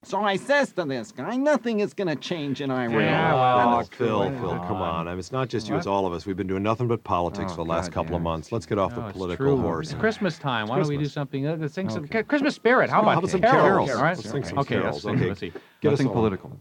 So I says to this guy, nothing is going to change in Iran. Yeah, well, Phil, come on. I mean, it's not just you, it's all of us. We've been doing nothing but politics for the last couple of months. Let's get off the political horse. It's Christmas time. Why don't we do something? Let's sing some Christmas spirit. How about some carols? All right. Let's sing some Okay, carols. let's see. Nothing political.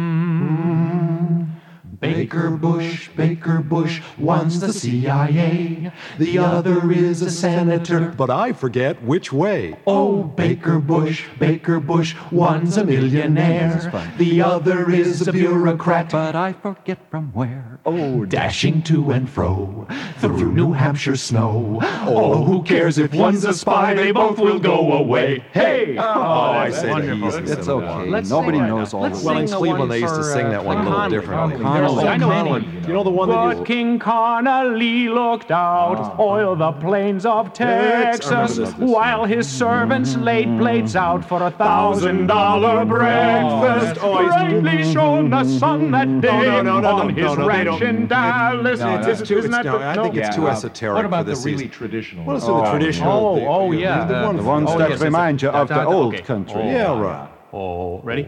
Baker Bush, one's the CIA, the other is a senator. But I forget which way. Oh, Baker Bush, one's a millionaire, the other is a bureaucrat. But I forget from where. Oh, dashing to and fro through New Hampshire snow. Oh, who cares if one's a spy, they both will go away. Hey! I say wonderful. It's okay. Let's Nobody sing knows all let's the Well, in sing the Cleveland, one they used to for, sing that one a little Connolly. differently. I know many. You know the one that But you... King Connolly looked out o'er the plains of Texas while his servants laid plates out for $1,000 breakfast. Brightly shone the sun that day on his ranch in Dallas. I think it's too esoteric What about for the this really season. traditional? What is the traditional? The ones that remind you of the old country. Yeah, right. Oh, ready?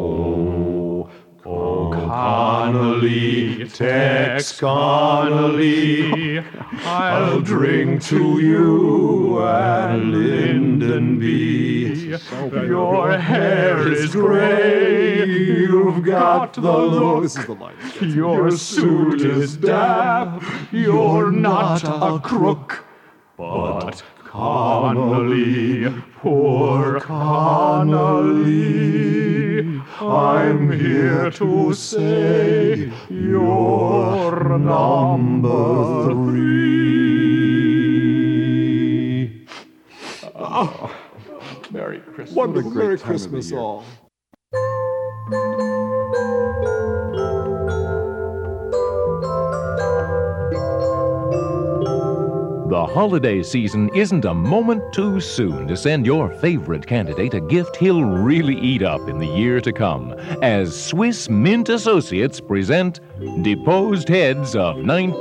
Oh, Connolly, Tex Connolly, I'll drink to you and Lyndon B. Your hair is gray, you've got the look, your suit is dap, you're not a crook. But Connolly, poor Connolly, I'm here to say you're number 3. Oh, Merry Christmas. wonderful. Merry Christmas all. The holiday season isn't a moment too soon to send your favorite candidate a gift he'll really eat up in the year to come, as Swiss Mint Associates present Deposed Heads of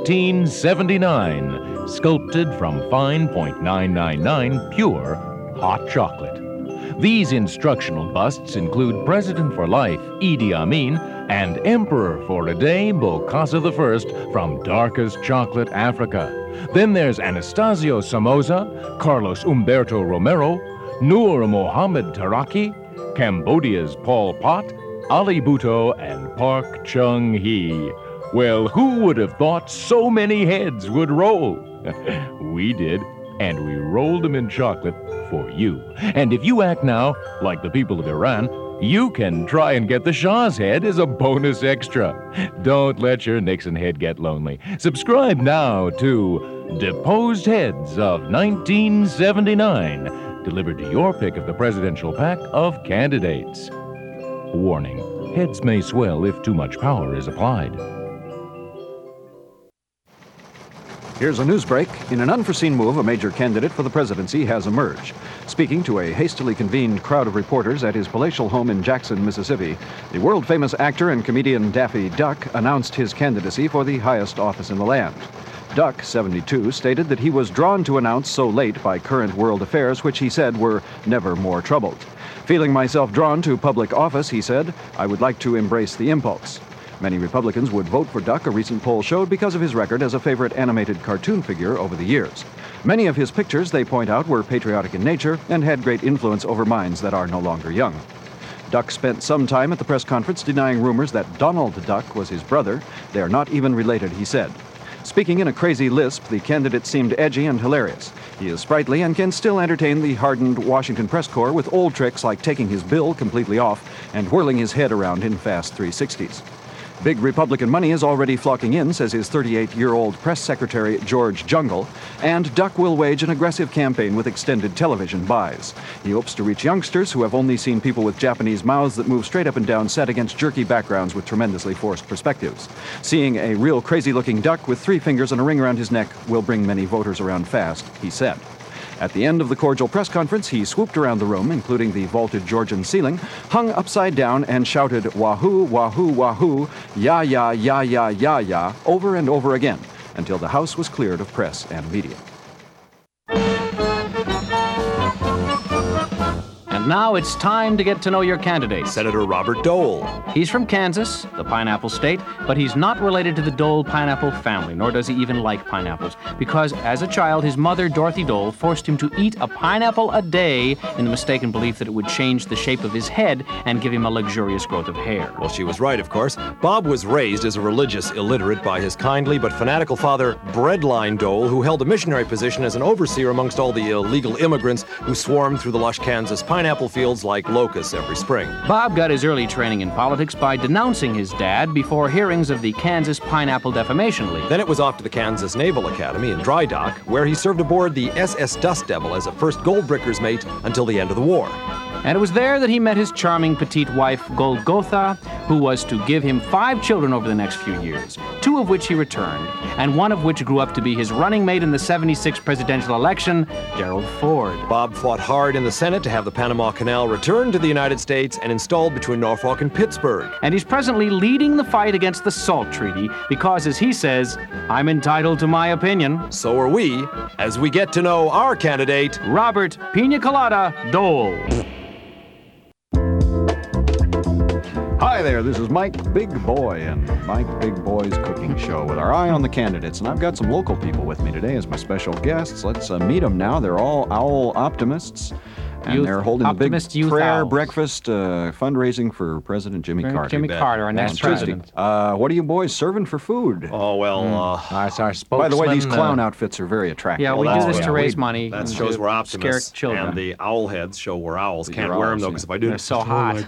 1979, sculpted from fine .999 pure hot chocolate. These instructional busts include President for Life, Idi Amin, and Emperor for a Day, Bokassa I from darkest chocolate Africa. Then there's Anastasio Somoza, Carlos Humberto Romero, Noor Mohammed Taraki, Cambodia's Pol Pot, Ali Bhutto, and Park Chung-hee. Well, who would have thought so many heads would roll? We did, and we rolled them in chocolate for you. And if you act now like the people of Iran, you can try and get the Shah's head as a bonus extra. Don't let your Nixon head get lonely. Subscribe now to Deposed Heads of 1979, delivered to your pick of the presidential pack of candidates. Warning, heads may swell if too much power is applied. Here's a news break. In an unforeseen move, a major candidate for the presidency has emerged. Speaking to a hastily convened crowd of reporters at his palatial home in Jackson, Mississippi, the world-famous actor and comedian Daffy Duck announced his candidacy for the highest office in the land. Duck, 72, stated that he was drawn to announce so late by current world affairs, which he said were never more troubled. Feeling myself drawn to public office, he said, I would like to embrace the impulse. Many Republicans would vote for Duck, a recent poll showed, because of his record as a favorite animated cartoon figure over the years. Many of his pictures, they point out, were patriotic in nature and had great influence over minds that are no longer young. Duck spent some time at the press conference denying rumors that Donald Duck was his brother. They are not even related, he said. Speaking in a crazy lisp, the candidate seemed edgy and hilarious. He is sprightly and can still entertain the hardened Washington press corps with old tricks like taking his bill completely off and whirling his head around in fast 360s. Big Republican money is already flocking in, says his 38-year-old press secretary, George Jungle, and Duck will wage an aggressive campaign with extended television buys. He hopes to reach youngsters who have only seen people with Japanese mouths that move straight up and down set against jerky backgrounds with tremendously forced perspectives. Seeing a real crazy-looking duck with 3 fingers and a ring around his neck will bring many voters around fast, he said. At the end of the cordial press conference, he swooped around the room, including the vaulted Georgian ceiling, hung upside down, and shouted, "Wahoo, wahoo, wahoo, ya, ya, ya, ya, ya, ya," over and over again, until the house was cleared of press and media. And now it's time to get to know your candidate. Senator Robert Dole. He's from Kansas, the pineapple state, but he's not related to the Dole pineapple family, nor does he even like pineapples, because as a child, his mother, Dorothy Dole, forced him to eat a pineapple a day in the mistaken belief that it would change the shape of his head and give him a luxurious growth of hair. Well, she was right, of course. Bob was raised as a religious illiterate by his kindly but fanatical father, Breadline Dole, who held a missionary position as an overseer amongst all the illegal immigrants who swarmed through the lush Kansas pineapple fields like locusts every spring. Bob got his early training in politics by denouncing his dad before hearings of the Kansas Pineapple Defamation League. Then it was off to the Kansas Naval Academy in Dry Dock, where he served aboard the SS Dust Devil as a first goldbricker's mate until the end of the war. And it was there that he met his charming petite wife, Golgotha, who was to give him 5 children over the next few years, 2 of which he returned, and 1 of which grew up to be his running mate in the '76 presidential election, Gerald Ford. Bob fought hard in the Senate to have the Panama Canal returned to the United States and installed between Norfolk and Pittsburgh. And he's presently leading the fight against the SALT Treaty because, as he says, I'm entitled to my opinion. So are we, as we get to know our candidate, Robert Pina Colada Dole. Hi there, this is Mike Big Boy and Mike Big Boy's Cooking Show with our eye on the candidates. And I've got some local people with me today as my special guests. Let's meet them now. They're all owl optimists. And they're holding the big prayer breakfast fundraising for President Jimmy Carter. Jimmy Carter, our next president. What are you boys serving for food? Oh, well, That's our spokesman. By the way, these clown outfits are very attractive. Yeah, we do this to raise money. That shows we're optimists. Scare children. And the owl heads show we're owls. Can't You're wear owls, them, though, because if I do... They're so hot.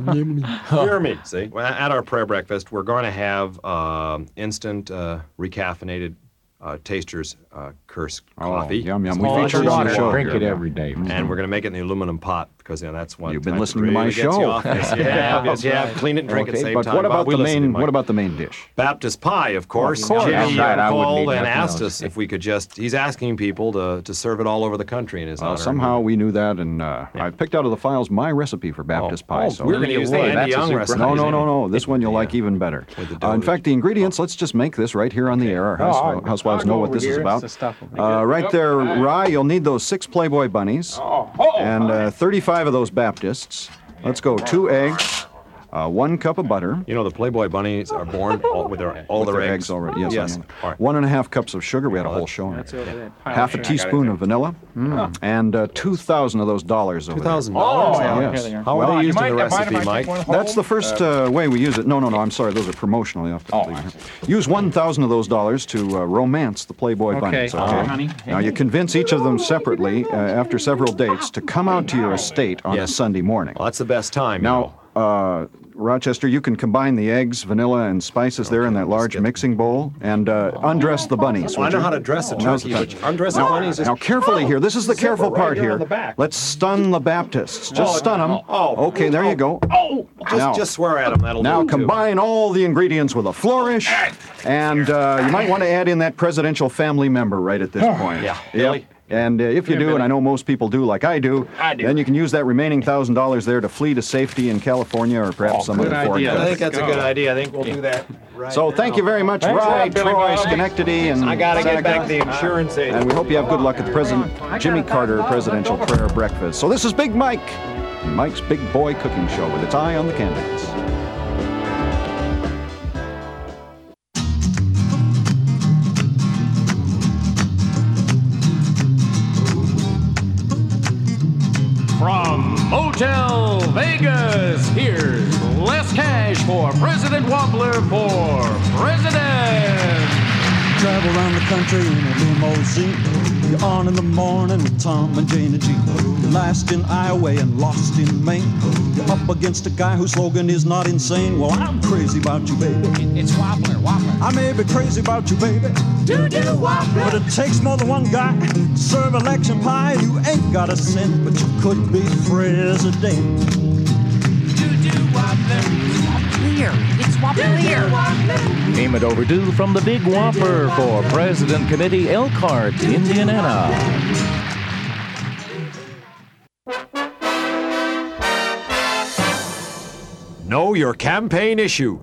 Hear me. See? Well, at our prayer breakfast, we're going to have instant recaffeinated Taster's Curse coffee. Yum, yum. We Oh, featured it's on the water. show. Drink here. it every day. And we're going to make it in the aluminum pot because that's what You've been type listening to really my gets you show. off. Yes, you have. Yes, you have. Clean it and drink at the same but time. what about Bob, we the listen to main? Mike. What about the main dish? Baptist pie, of course. Of course. Jimmy That's right, I wouldn't called eat and nothing asked else. us if we could just... He's asking people to serve it all over the country in his honor. Somehow we knew that, and I picked out of the files my recipe for Baptist pie. So we're going to use the Andy That's a Young super recipe. No. This one you'll like even better. In fact, the ingredients, let's just make this right here on the air. Our housewives know what this is about. Right there, Rye, you'll need those 6 Playboy bunnies and 35 of those Baptists. Let's go 2 eggs, 1 cup of butter. You know, the Playboy bunnies are born with all their eggs already. Yes. Yes. I know. All right. 1.5 cups of sugar. We had a whole show on it. Half a teaspoon of vanilla, and 2,000 of those dollars over there. $2,000? Yes. How are they used in the recipe, Mike? That's the first way we use it. No, I'm sorry. Those are promotional. You have to leave it here. Use 1,000 of those dollars to romance the Playboy bunnies. Okay. Honey. Now, you convince each of them separately after several dates to come out to your estate on a Sunday morning. Well, that's the best time. Now, Rochester, you can combine the eggs, vanilla, and spices there in that large mixing bowl and undress the bunnies. Well, I know how to dress a turkey, but undress the bunnies is... Now, carefully here. This is the careful part here here. on the back. Let's stun the Baptists. Just stun them. Okay, there you go. Just swear at them. That'll Now do, too. combine all the ingredients with a flourish, and you might want to add in that presidential family member right at this point. Yeah, Yep. Billy. And if you do, and I know most people do like I do, then you can use that remaining $1,000 there to flee to safety in California or perhaps some other foreign I country. think that's a good idea. I think we'll do that right So thank you very much, Rye, Troy, Schenectady, and I got to get Seneca. back the insurance agent. And we hope you have good luck at the President Jimmy Carter Presidential Prayer Breakfast. So this is Big Mike, and Mike's Big Boy Cooking Show with its eye on the candidates. From Motel Vegas, here's less cash for President Wobbler for president. Travel around the country in a limousine. You're on in the morning with Tom and Jane and Jean. You're last in Iowa and lost in Maine. You're up against a guy whose slogan is not insane. Well, I'm crazy about you, baby. It's Wobbler. I may be crazy about you, baby. Do Wobbler. But it takes more than one guy to serve election pie. You ain't got a cent, but you could be president. Do Wobbler. It's Wobbler. Payment overdue from the Big Whopper for President Committee, Elkhart, Indiana. Know your campaign issues.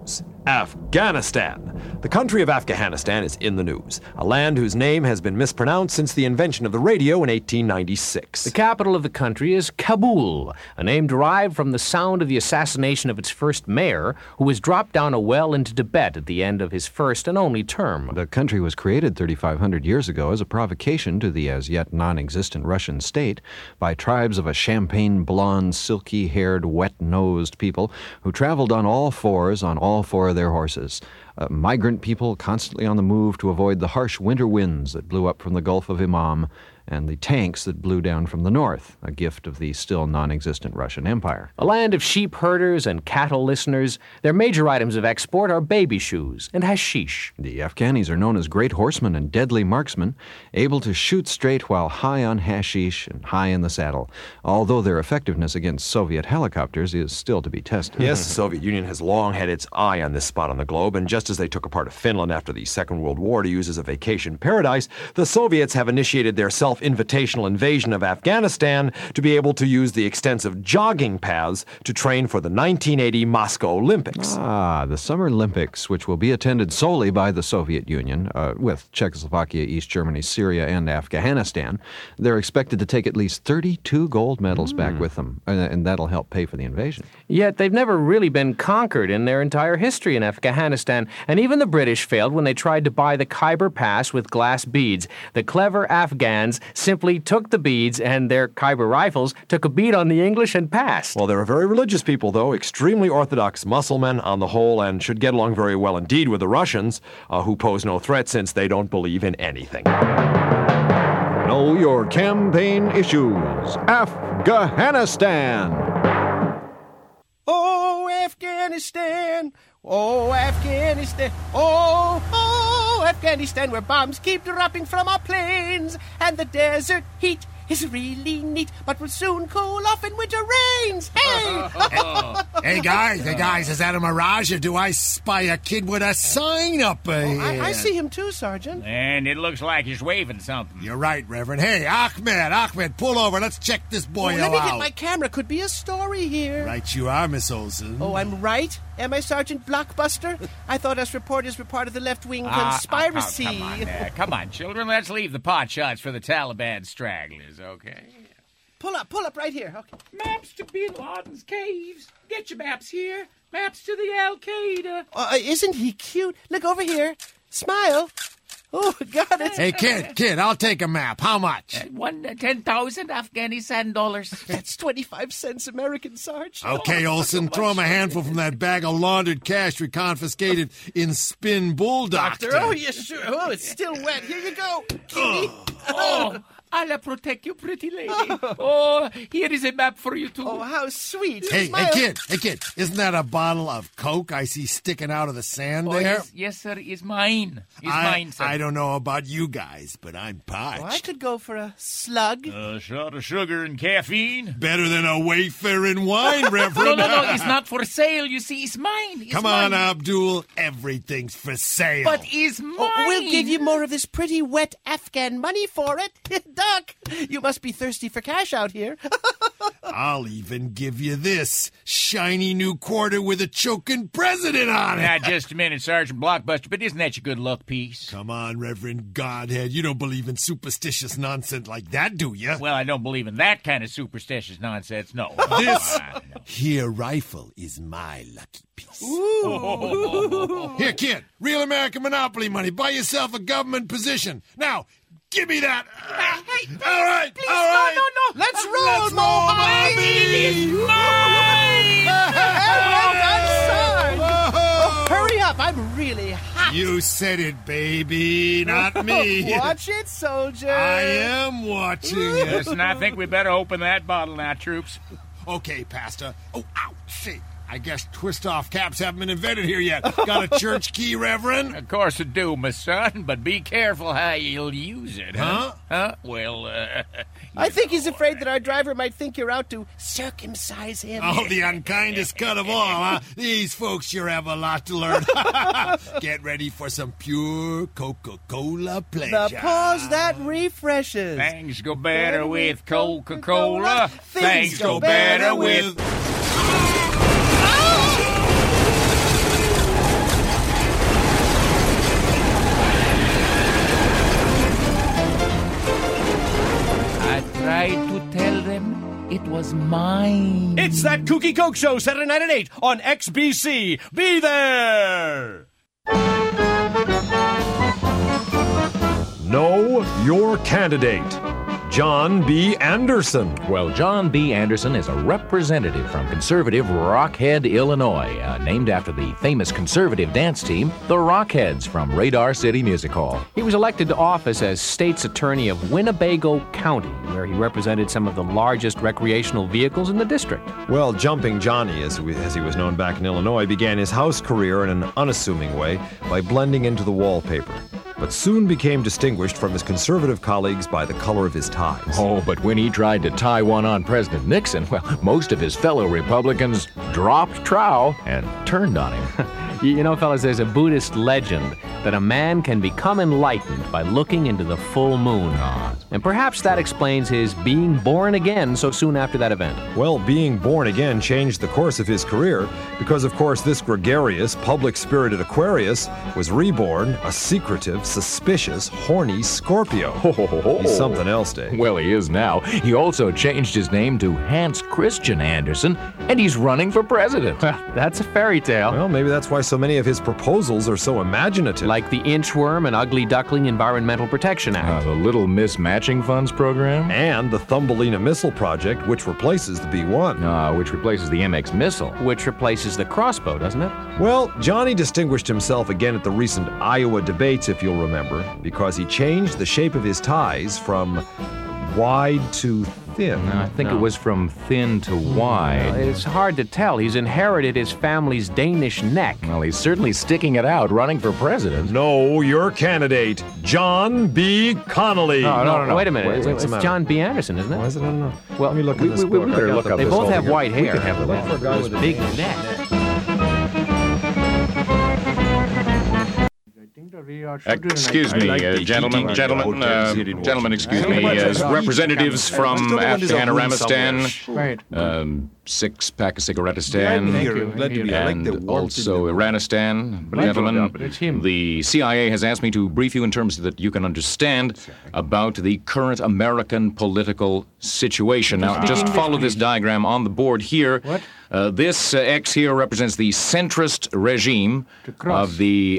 Afghanistan. The country of Afghanistan is in the news, a land whose name has been mispronounced since the invention of the radio in 1896. The capital of the country is Kabul, a name derived from the sound of the assassination of its first mayor, who was dropped down a well into Tibet at the end of his first and only term. The country was created 3,500 years ago as a provocation to the as yet non-existent Russian state by tribes of a champagne blonde, silky-haired, wet-nosed people who traveled on all fours on all four of their horses. Migrant people constantly on the move to avoid the harsh winter winds that blew up from the Gulf of Imam and the tanks that blew down from the north, a gift of the still non-existent Russian Empire. A land of sheep herders and cattle listeners, their major items of export are baby shoes and hashish. The Afghanis are known as great horsemen and deadly marksmen, able to shoot straight while high on hashish and high in the saddle, although their effectiveness against Soviet helicopters is still to be tested. Yes, the Soviet Union has long had its eye on this spot on the globe, and just as they took a part of Finland after the Second World War to use as a vacation paradise, the Soviets have initiated their invitational invasion of Afghanistan to be able to use the extensive jogging paths to train for the 1980 Moscow Olympics. The Summer Olympics, which will be attended solely by the Soviet Union, with Czechoslovakia, East Germany, Syria, and Afghanistan. They're expected to take at least 32 gold medals back with them, and that'll help pay for the invasion. Yet they've never really been conquered in their entire history in Afghanistan, and even the British failed when they tried to buy the Khyber Pass with glass beads. The clever Afghans simply took the beads, and their Khyber rifles took a bead on the English and passed. Well, they're a very religious people, though, extremely orthodox muscle men on the whole, and should get along very well indeed with the Russians, who pose no threat since they don't believe in anything. Know your campaign issues. Afghanistan. Oh, Afghanistan. Oh, Afghanistan. Oh, Afghanistan, where bombs keep dropping from our planes, and the desert heat is really neat, but will soon cool off in winter rains. Hey! Hey, guys, is that a mirage, or do I spy a kid with a sign up ahead? I see him too, Sergeant. And it looks like he's waving something. You're right, Reverend. Hey, Ahmed, pull over. Let's check this boy out. Let me get my camera. Could be a story here. Right you are, Miss Olsen. Oh, I'm right? Am I, Sergeant Blockbuster? I thought us reporters were part of the left-wing conspiracy. Come on, children. Let's leave the pot shots for the Taliban stragglers, okay? Pull up right here. Okay. Maps to Bin Laden's caves. Get your maps here. Maps to the Al-Qaeda. Isn't he cute? Look over here. Smile. Oh, got it. Hey, kid, I'll take a map. How much? 10,000 Afghanistan dollars. That's 25 cents American, Sarge. Okay, Olsen, throw him a handful from that bag of laundered cash we confiscated in Spin Bull Doctor. Oh, yeah, sure. Oh, it's still wet. Here you go, kitty. Allah protect you, pretty lady. Oh, here is a map for you, too. Oh, how sweet. Hey, kid, isn't that a bottle of Coke I see sticking out of the sand there? Yes, sir, it's mine. It's mine, sir. I don't know about you guys, but I'm parched. I could go for a slug. A shot of sugar and caffeine. Better than a Wayfaring wine, Reverend. No, it's not for sale. You see, it's mine. Come on, Abdul. Everything's for sale. But it's mine. We'll give you more of this pretty wet Afghan money for it. Doc, you must be thirsty for cash out here. I'll even give you this shiny new quarter with a choking president on it. Now, just a minute, Sergeant Blockbuster, but isn't that your good luck piece? Come on, Reverend Godhead. You don't believe in superstitious nonsense like that, do you? Well, I don't believe in that kind of superstitious nonsense, no. This here rifle is my lucky piece. Here, kid, real American Monopoly money. Buy yourself a government position. Now, give me that. Hey, please, all right. No. Let's roll, Bobby. It is mine. Hurry up. I'm really hot. You said it, baby, not me. Watch it, soldier. I am watching it. Listen, I think we better open that bottle now, troops. Okay, Pastor. Oh, shit. I guess twist-off caps haven't been invented here yet. Got a church key, Reverend? Of course it do, my son, but be careful how you'll use it, huh? Well, I think he's afraid that our driver might think you're out to circumcise him. Oh, the unkindest cut of all, huh? These folks sure have a lot to learn. Get ready for some pure Coca-Cola pleasure. The pause that refreshes. Things go better with Coca-Cola. Things go better with... was mine. It's That Kooky Coke Show, Saturday night at 8 on XBC. Be there! Know your candidate. John B. Anderson. Well, John B. Anderson is a representative from conservative Rockhead, Illinois, named after the famous conservative dance team, the Rockheads from Radar City Music Hall. He was elected to office as state's attorney of Winnebago County, where he represented some of the largest recreational vehicles in the district. Well, Jumping Johnny, as he was known back in Illinois, began his House career in an unassuming way by blending into the wallpaper, but soon became distinguished from his conservative colleagues by the color of his ties. Oh, but when he tried to tie one on President Nixon, well, most of his fellow Republicans dropped trowel and turned on him. You know, fellas, there's a Buddhist legend that a man can become enlightened by looking into the full moon. And perhaps that explains his being born again so soon after that event. Well, being born again changed the course of his career because, of course, this gregarious, public-spirited Aquarius was reborn a secretive, suspicious, horny Scorpio. He's something else, Dave. Well, he is now. He also changed his name to Hans Christian Andersen, and he's running for president. That's a fairy tale. Well, maybe that's why so many of his proposals are so imaginative. Like the Inchworm and Ugly Duckling Environmental Protection Act. The Little Miss Matching Funds program. And the Thumbelina Missile Project, which replaces the B-1. Which replaces the MX missile. Which replaces the crossbow, doesn't it? Well, Johnny distinguished himself again at the recent Iowa debates, if you'll remember, because he changed the shape of his ties from wide to thin. I think it was from thin to wide. It's hard to tell. He's inherited his family's Danish neck. Well, he's certainly sticking it out, running for president. Know your candidate, John B. Connolly. No. Wait a minute. What's the It's matter? John B. Anderson, isn't it? Why is it? I don't know. Well, let me look at this book. We better look up They this both whole have thing. white hair. We can have it. Those big neck. Excuse me, gentlemen, excuse me, as representatives from Afghanistan, 6-pack of cigarettistan, and also Iranistan, gentlemen, the CIA has asked me to brief you in terms that you can understand about the current American political situation. Now, just follow this diagram on the board here. This X here represents the centrist regime of the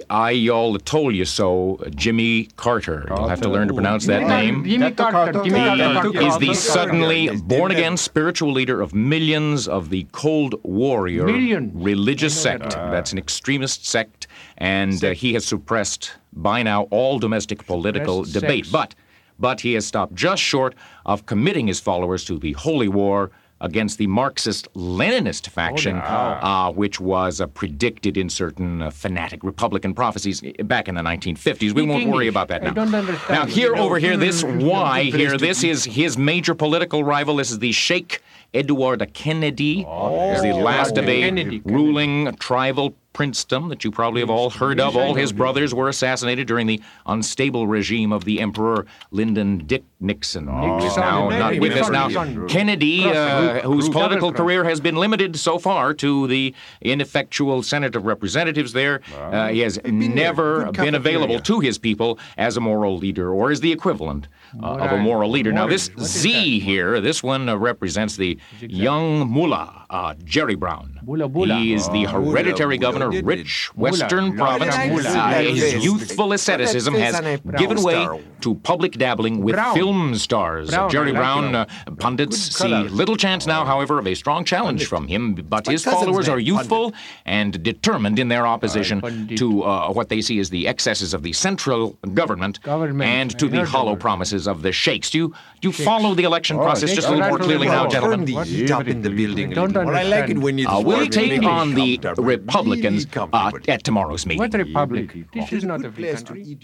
Ayatollah Jimmy Carter. You'll have to learn to pronounce that name. Jimmy Carter. He's the suddenly born-again spiritual leader of millions of the Cold Warrior religious sect. That's an extremist sect, and he has suppressed by now all domestic political debate. But he has stopped just short of committing his followers to the holy war against the Marxist-Leninist faction, which was predicted in certain fanatic Republican prophecies back in the 1950s. We won't worry about that now. Now, over here, this Y here, this is his major political rival. This is the Sheikh Edward Kennedy. Is the last of a ruling tribal princedom that you probably have all heard of. All his brothers were assassinated during the unstable regime of the Emperor Lyndon Dick Nixon. Who is now not with us now. Kennedy, whose political career has been limited so far to the ineffectual Senate of Representatives there, he has never been available to his people as a moral leader or as the equivalent of a moral leader. Now, this Z here, this one represents the young mullah, Jerry Brown. He is the hereditary governor of rich western province. His youthful asceticism has given way to public dabbling with film stars. Jerry Brown, pundits see little chance now, however, of a strong challenge from him, but his followers are youthful and determined in their opposition to what they see as the excesses of the central government and to the hollow promises of the sheikhs. Do you follow the election process just a little more clearly now, gentlemen? Turn the heat up in the building. Well, I like it when you we'll take on the Republicans at tomorrow's meeting. What republic? This is not a free country.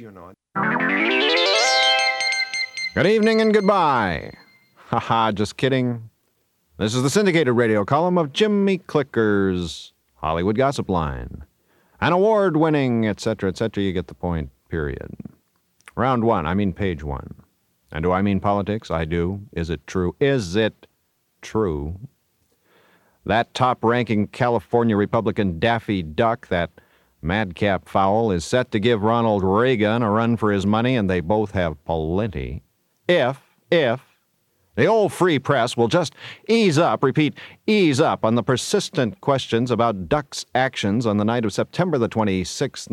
Good evening and goodbye. Haha, just kidding. This is the syndicated radio column of Jimmy Clicker's Hollywood Gossip Line. An award-winning, etc., you get the point, period. Round one, I mean page one. And do I mean politics? I do. Is it true? Is it true? That top-ranking California Republican Daffy Duck, that madcap fowl, is set to give Ronald Reagan a run for his money, and they both have plenty. If The old free press will just ease up, repeat, ease up on the persistent questions about Duck's actions on the night of September the 26th,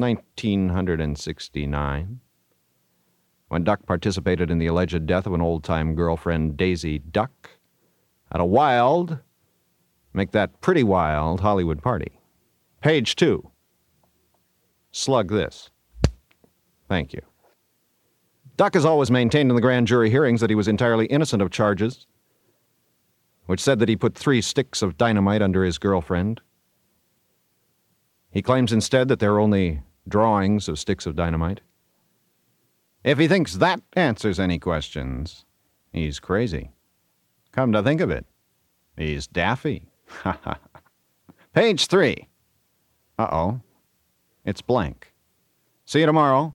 1969, when Duck participated in the alleged death of an old-time girlfriend, Daisy Duck, at a wild, make that pretty wild, Hollywood party. Page 2. Slug this. Thank you. Duck has always maintained in the grand jury hearings that he was entirely innocent of charges, which said that he put 3 sticks of dynamite under his girlfriend. He claims instead that there are only drawings of sticks of dynamite. If he thinks that answers any questions, he's crazy. Come to think of it, he's daffy. Page 3. Uh-oh. It's blank. See you tomorrow.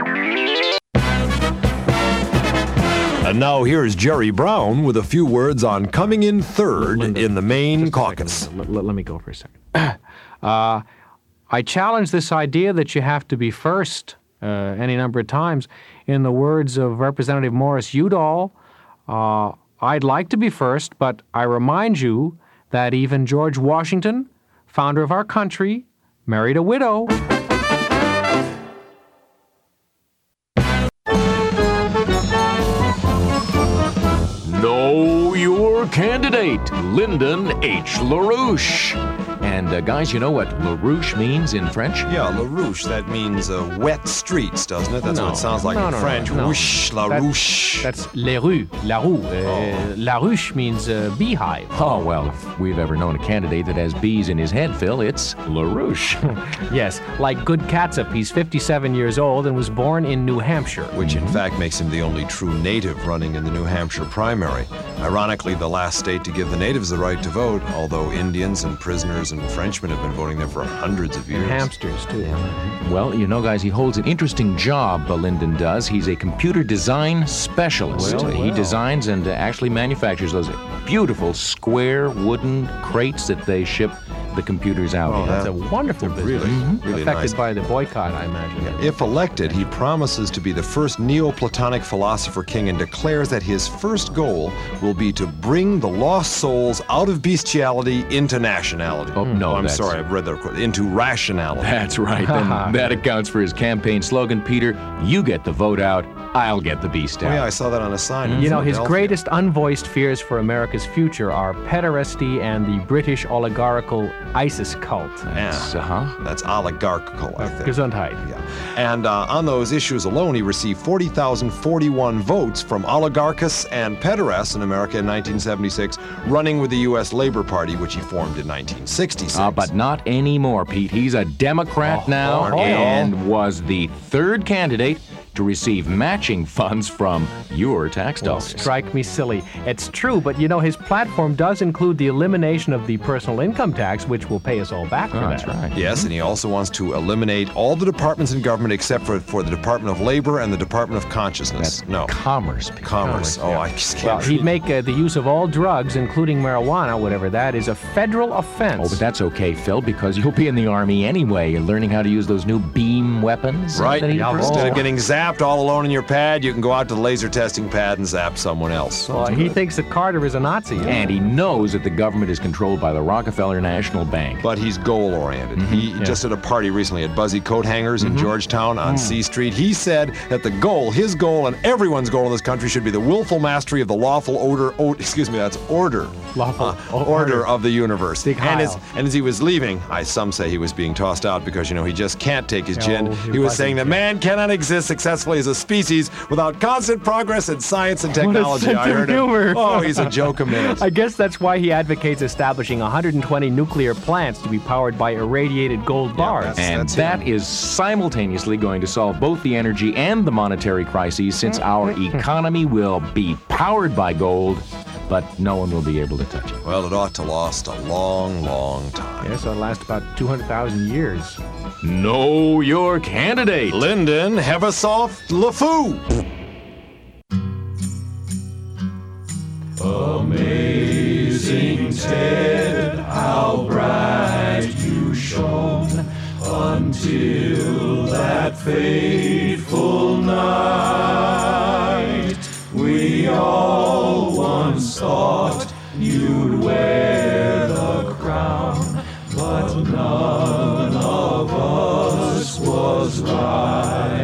And now here's Jerry Brown with a few words on coming in third in the Maine caucus. Let me go for a second. I challenge this idea that you have to be first any number of times. In the words of Representative Morris Udall, I'd like to be first, but I remind you that even George Washington, founder of our country, married a widow. Know your candidate, Lyndon H. LaRouche. And guys, you know what LaRouche means in French? Yeah, LaRouche, that means wet streets, doesn't it? That's what it sounds like in French. Whoosh, LaRouche. That's les rues, la roue. LaRouche means beehive. Oh, well, if we've ever known a candidate that has bees in his head, Phil, it's LaRouche. Yes, like good catsup, he's 57 years old and was born in New Hampshire. Which, in fact, makes him the only true native running in the New Hampshire primary. Ironically, the last state to give the natives the right to vote, although Indians and prisoners and Frenchmen have been voting there for hundreds of years. And hamsters, too. Well, you know, guys, he holds an interesting job, Lyndon does. He's a computer design specialist. He designs and actually manufactures those beautiful square wooden crates that they ship the computers out. Oh, that's a wonderful business. Really affected nice. by the boycott, I imagine. Yeah. If elected, he promises to be the first Neoplatonic philosopher king and declares that his first goal will be to bring the lost souls out of bestiality into nationality. Oh, no, I'm sorry, I've read that. Into rationality. That's right. Then that accounts for his campaign slogan, Peter. You get the vote out, I'll get the beast out. Oh, yeah, I saw that on a sign. You know, his greatest unvoiced fears for America's future are pederasty and the British oligarchical ISIS cult. That's oligarchical, I think. Gesundheit. Yeah. And on those issues alone, he received 40,041 votes from oligarchs and pederasts in America in 1976, running with the U.S. Labor Party, which he formed in 1966. But not anymore, Pete. He's a Democrat now and was the third candidate to receive matching funds from your tax dollars. Strike me silly. It's true, but you know, his platform does include the elimination of the personal income tax, which will pay us all back for that. That's right. Yes, and he also wants to eliminate all the departments in government except for the Department of Labor and the Department of Consciousness. Commerce. Commerce. Oh, Yeah. I just can't. Well, he'd make the use of all drugs, including marijuana, whatever that is, a federal offense. Oh, but that's okay, Phil, because you'll be in the Army anyway. You're learning how to use those new beam weapons. Right. that he Instead of getting zapped all alone in your pad, you can go out to the laser testing pad and zap someone else. Well, he thinks that Carter is a Nazi. And he knows that the government is controlled by the Rockefeller National Bank. But he's goal-oriented. He just at a party recently at Buzzy Coat Hangers in Georgetown on C Street, he said that the goal, his goal, and everyone's goal in this country should be the willful mastery of the lawful order of the universe. And as he was leaving, some say he was being tossed out because, you know, he just can't take his gin. He was saying that man cannot exist successfully as a species without constant progress in science and technology. What a sense of humor. Oh, he's a joke of man. I guess that's why he advocates establishing 120 nuclear plants to be powered by irradiated gold bars. That is simultaneously going to solve both the energy and the monetary crises, since our economy will be powered by gold, but no one will be able to touch it. Well, it ought to last a long, long time. Yes, it'll last about 200,000 years. Know your candidate. Lyndon Heavisoft LeFou. Amazing Ted, how bright you shone until that fateful night. We all once thought you'd wear the crown, but none of us was right.